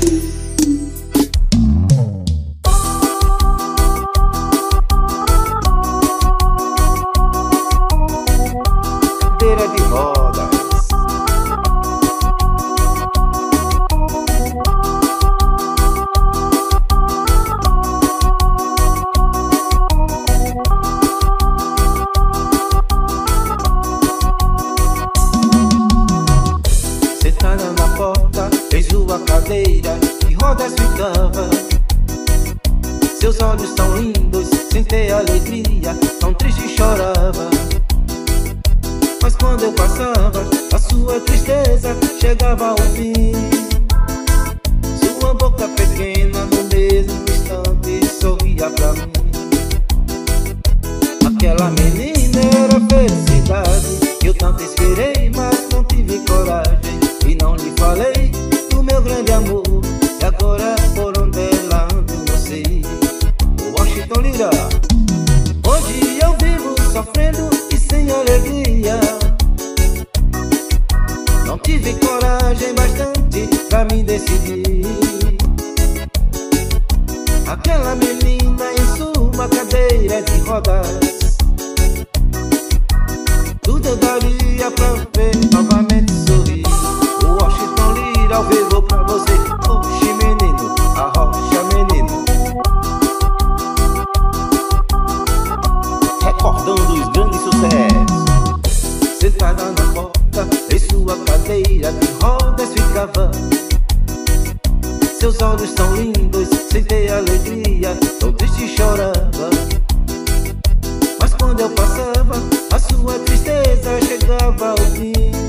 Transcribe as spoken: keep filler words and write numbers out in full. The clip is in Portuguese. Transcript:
Cadeira de rodas. Sentada na porta, fez sua cadeira de rodas ficava. Seus olhos tão lindos, sem ter alegria, tão triste chorava. Mas quando eu passava, a sua tristeza chegava ao fim. Sua boca pequena no mesmo instante sorria pra mim. Aquela menina era felicidade, eu tanto esperei, mas não tive coragem. E não lhe falei do meu grande amor, e agora por onde ela anda eu não sei. Washington Lira. Hoje eu vivo sofrendo e sem alegria. Não tive coragem bastante pra me decidir. Aquela menina em sua cadeira de rodas, tudo eu daria pra ver novamente sorrir. O Washington Lira ao vivo pra você. Oxe menino, arrocha menino, recordando os grandes sucessos. Sentada na porta, em sua cadeira de rodas ficava. Seus olhos tão lindos, sem ter alegria, tão triste chorava. Mas quando eu passava, a sua tristeza chegava ao fim.